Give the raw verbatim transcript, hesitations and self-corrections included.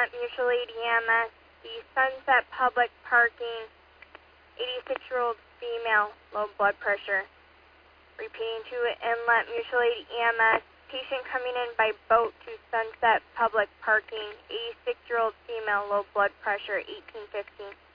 Inlet Mutual Aid E M S, the Sunset Public Parking, eighty-six-year-old female, low blood pressure. Repeating to Inlet Mutual Aid E M S, patient coming in by boat to Sunset Public Parking, eighty-six-year-old female, low blood pressure, eighteen fifteen.